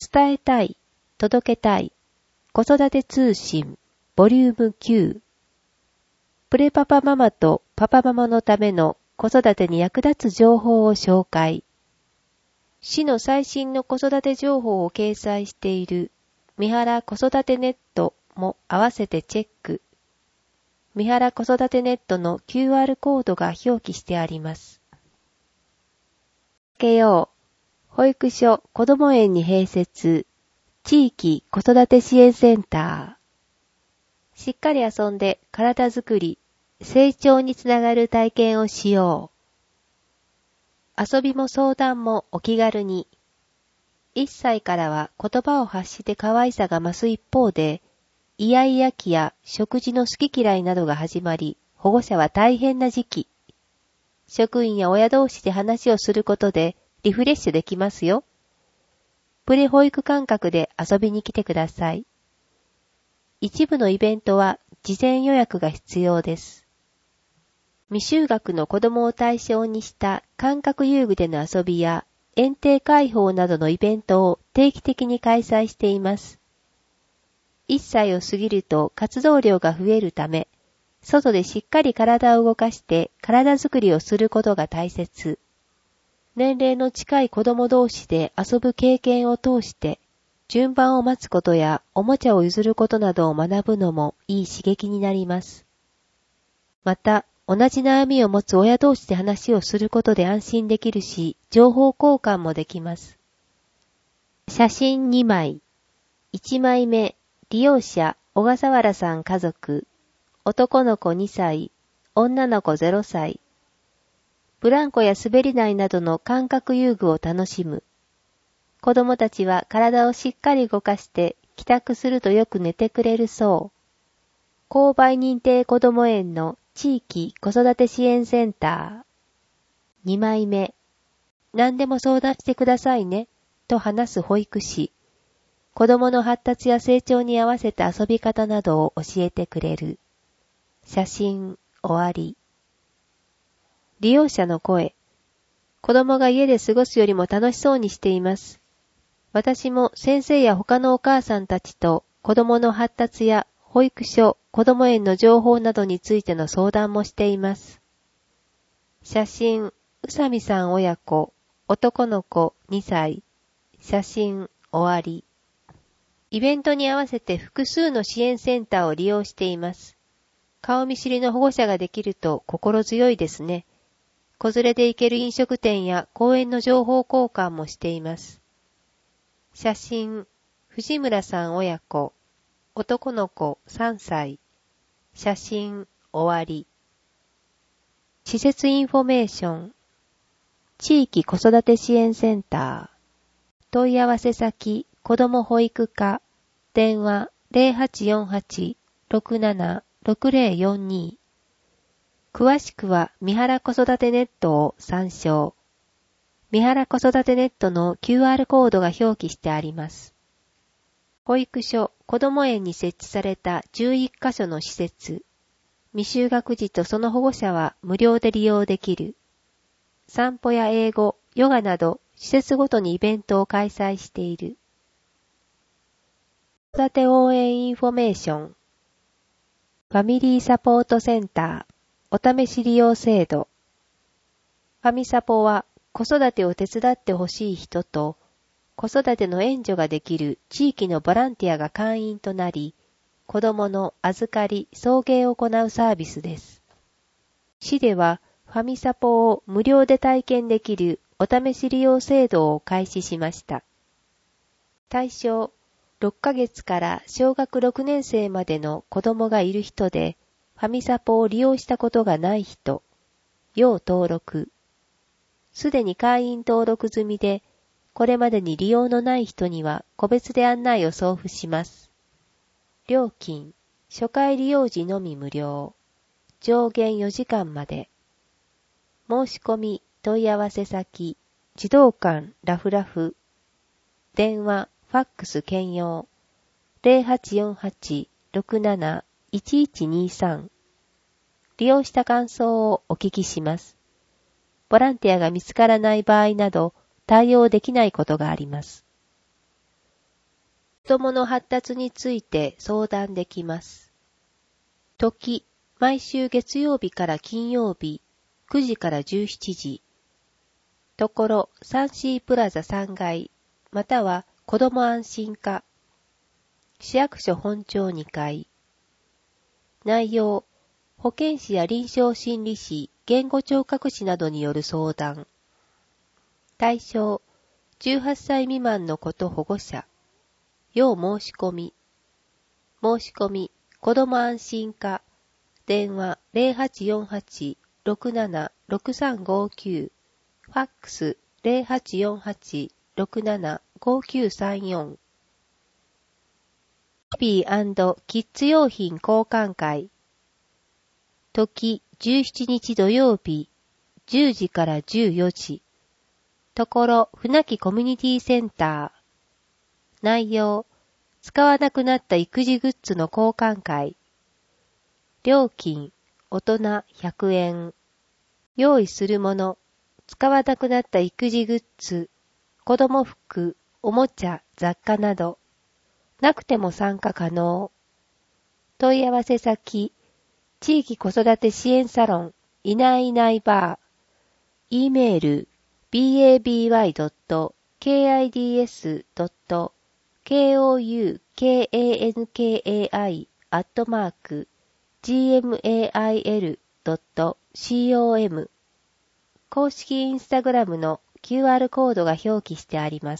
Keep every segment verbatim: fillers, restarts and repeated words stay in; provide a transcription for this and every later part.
伝えたい、届けたい、子育て通信、ボリュームきゅう。プレパパママとパパママのための子育てに役立つ情報を紹介。市の最新の子育て情報を掲載している三原子育てネットも合わせてチェック。三原子育てネットの キューアール コードが表記してあります。けよう。保育所こども園に併設。地域子育て支援センター。しっかり遊んで体づくり、成長につながる体験をしよう。遊びも相談もお気軽に。いっさいからは言葉を発して可愛さが増す一方で、イヤイヤ期や食事の好き嫌いなどが始まり、保護者は大変な時期。職員や親同士で話をすることでリフレッシュできますよ。プレ保育感覚で遊びに来てください。一部のイベントは事前予約が必要です。未就学の子供を対象にした感覚遊具での遊びや園庭開放などのイベントを定期的に開催しています。いっさいを過ぎると活動量が増えるため、外でしっかり体を動かして体づくりをすることが大切。年齢の近い子供同士で遊ぶ経験を通して、順番を待つことやおもちゃを譲ることなどを学ぶのもいい刺激になります。また、同じ悩みを持つ親同士で話をすることで安心できるし、情報交換もできます。写真にまい。いちまいめ、利用者、小笠原さん家族。男の子にさい、女の子ぜろさい。ブランコや滑り台などの感覚遊具を楽しむ。子供たちは体をしっかり動かして帰宅するとよく寝てくれるそう。購買認定こども園の地域子育て支援センター。にまいめ。何でも相談してくださいね、と話す保育士。子供の発達や成長に合わせた遊び方などを教えてくれる。写真、終わり。利用者の声。子供が家で過ごすよりも楽しそうにしています。私も先生や他のお母さんたちと子供の発達や保育所、こども園の情報などについての相談もしています。写真、うさみさん親子、男の子にさい。写真、終わり。イベントに合わせて複数の支援センターを利用しています。顔見知りの保護者ができると心強いですね。子連れで行ける飲食店や公園の情報交換もしています。写真、藤村さん親子、男の子さんさい。写真、終わり。施設インフォメーション。地域子育て支援センター。問い合わせ先、子ども保育課。電話 ゼロはちよんはち ろくなな ろくゼロよんに。詳しくは三原子育てネットを参照。三原子育てネットの キューアール コードが表記してあります。保育所、こども園に設置されたじゅういっかしょの施設。未就学児とその保護者は無料で利用できる。散歩や英語、ヨガなど施設ごとにイベントを開催している。子育て応援インフォメーション。ファミリーサポートセンター、お試し利用制度。ファミサポは子育てを手伝ってほしい人と、子育ての援助ができる地域のボランティアが会員となり、子供の預かり、送迎を行うサービスです。市ではファミサポを無料で体験できるお試し利用制度を開始しました。対象、ろっかげつから小学ろくねんせいまでの子供がいる人で、ファミサポを利用したことがない人、要登録。すでに会員登録済みで、これまでに利用のない人には個別で案内を送付します。料金、初回利用時のみ無料。上限よじかんまで。申し込み、問い合わせ先、児童館ラフラフ。電話、ファックス兼用。ゼロはちよんはち ろくなないちいちにさん。利用した感想をお聞きします。ボランティアが見つからない場合など対応できないことがあります。 子供の発達について相談できます。時、毎週月曜日から金曜日、くじからじゅうしちじ。ところ、サンシープラザさんがい、または子ども安心課。市役所本庁にかい。内容、保健師や臨床心理士、言語聴覚士などによる相談。対象、じゅうはっさい未満の子と保護者。要申し込み。申し込み、子ども安心課。電話 ゼロはちよんはち ろくなな ろくさんごきゅう。ファックス ゼロはちよんはち ろくなな ごきゅうさんよん。ベビー&キッズ用品交換会。時じゅうしちにち土曜日、じゅうじからじゅうよじ。ところ、船木コミュニティセンター。内容、使わなくなった育児グッズの交換会。料金、大人ひゃくえん。用意するもの、使わなくなった育児グッズ、子供服、おもちゃ、雑貨など。なくても参加可能。問い合わせ先、地域子育て支援サロン、いないいないばー。e メール、バイドットキドスドットコウカンカイ アットマーク ジメールドットコム。公式インスタグラムの キューアール コードが表記してあります。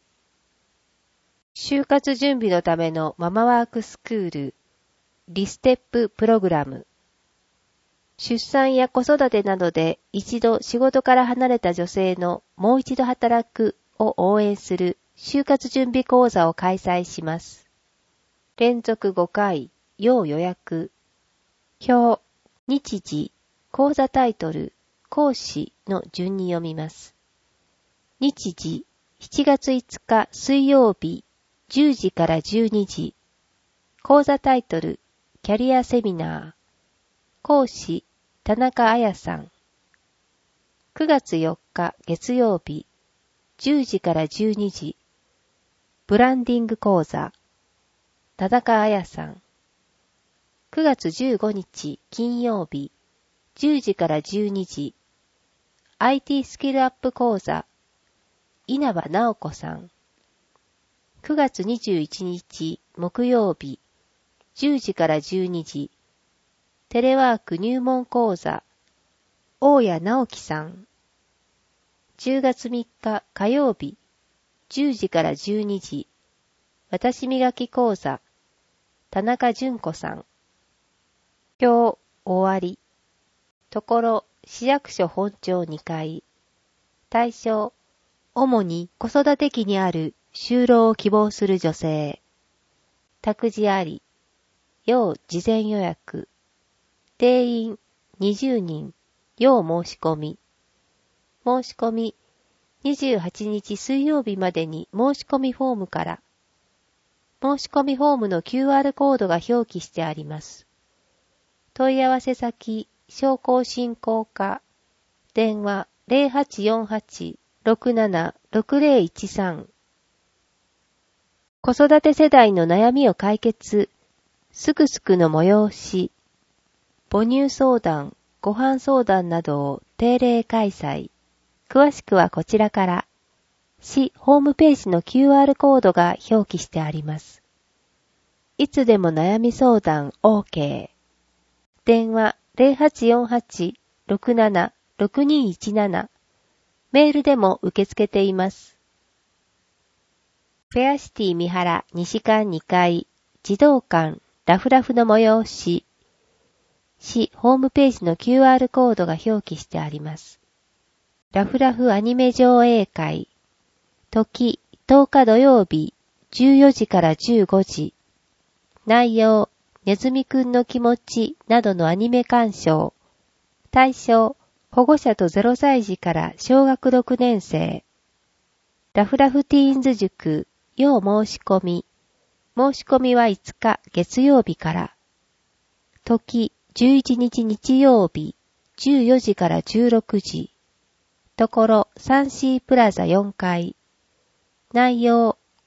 就活準備のためのママワークスクール、リステッププログラム。出産や子育てなどで一度仕事から離れた女性のもう一度働くを応援する就活準備講座を開催します。連続ごかい、要予約。表、日時、講座タイトル、講師の順に読みます。日時、しちがついつか水曜日、じゅうじからじゅうにじ。講座タイトル、キャリアセミナー。講師、田中彩さん。くがつよっか月曜日、じゅうじからじゅうにじ。ブランディング講座、田中彩さん。くがつじゅうごにち金曜日、じゅうじからじゅうにじ。アイティー スキルアップ講座、稲葉直子さん。くがつにじゅういちにち木曜日、じゅうじからじゅうにじ。テレワーク入門講座、大谷直樹さん。じゅうがつみっか火曜日、じゅうじからじゅうにじ。私磨き講座、田中純子さん。今日終わり。ところ、市役所本庁にかい。対象、主に子育て期にある就労を希望する女性。託児あり。要事前予約。定員にじゅうにん。要申し込み。申し込みにじゅうはちにち水曜日までに申し込みフォームから。申し込みフォームの キューアール コードが表記してあります。問い合わせ先、商工振興課。電話ゼロはちよんはち ろくなな ろくゼロいちさん。子育て世代の悩みを解決。すくすくの催し。母乳相談、ご飯相談などを定例開催。詳しくはこちらから。市ホームページの キューアール コードが表記してあります。いつでも悩み相談 OK。電話ゼロはちよんはち ろくなな ろくにいちなな。メールでも受け付けています。フェアシティ三原西館にかい、児童館ラフラフの催し。市ホームページの キューアール コードが表記してあります。ラフラフアニメ上映会。時とおか土曜日、じゅうよじからじゅうごじ。内容、ネズミくんの気持ちなどのアニメ鑑賞。対象、保護者とゼロさいじから小学ろくねんせい。ラフラフティーンズ塾、要申し込み。申し込みはいつか月曜日から。時、じゅういちにち日曜日、じゅうよじからじゅうろくじ。ところ、サンシープラザよんかい。内容、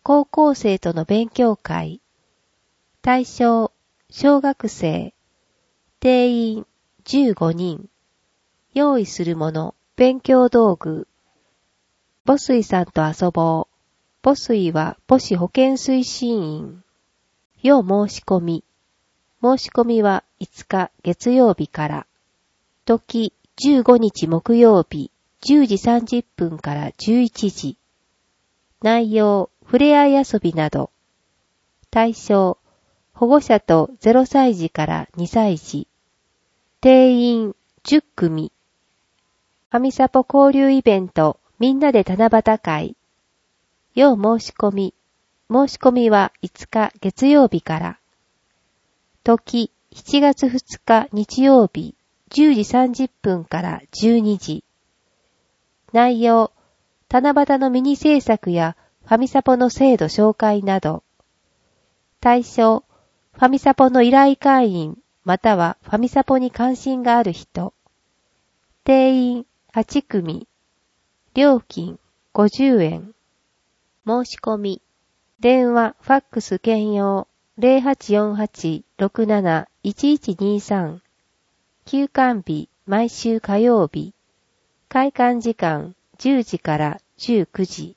高校生との勉強会。対象、小学生。定員、じゅうごにん。用意するもの、勉強道具。母水さんと遊ぼう。母水は母子保健推進員。要申し込み。申し込みはいつか月曜日から。時、じゅうごにち木曜日、じゅうじさんじゅっぷんからじゅういちじ。内容、ふれあい遊びなど。対象、保護者とゼロさいじからにさいじ。定員じゅっくみ。ファミサポ交流イベントみんなで七夕会。要申し込み。申し込みはいつか月曜日から。時しちがつふつか日曜日じゅうじさんじゅっぷんからじゅうにじ。内容、七夕のミニ制作やファミサポの制度紹介など。対象、ファミサポの依頼会員またはファミサポに関心がある人。定員はちくみ。料金ごじゅうえん。申し込み。電話、ファックス兼用 ゼロはちよんはち ろくなないちいちにさん。休館日、毎週火曜日。開館時間じゅうじからじゅうくじ。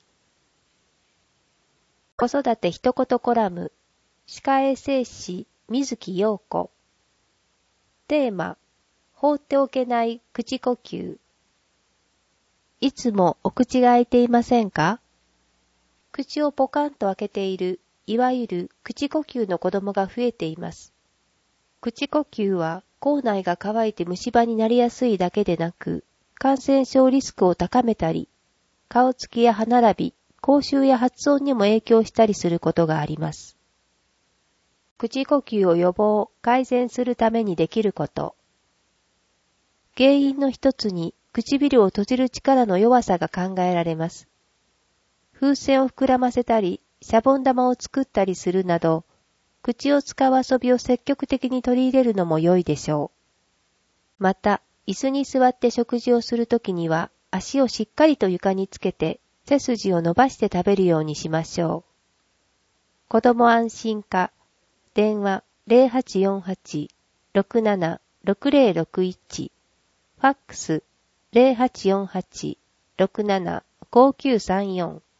子育て一言コラム。歯科衛生士、水木陽子。テーマ、放っておけない口呼吸。いつもお口が開いていませんか？口をポカンと開けている、いわゆる口呼吸の子供が増えています。口呼吸は口内が渇いて虫歯になりやすいだけでなく、感染症リスクを高めたり、顔つきや歯並び、口臭や発音にも影響したりすることがあります。口呼吸を予防、改善するためにできること。原因の一つに唇を閉じる力の弱さが考えられます。風船を膨らませたり、シャボン玉を作ったりするなど、口を使う遊びを積極的に取り入れるのも良いでしょう。また、椅子に座って食事をするときには、足をしっかりと床につけて、背筋を伸ばして食べるようにしましょう。子供安心課。電話 ゼロはちよんはち ろくなな ろくゼロろくいち。ファックス ゼロはちよんはち ろくなな ごきゅうさんよん。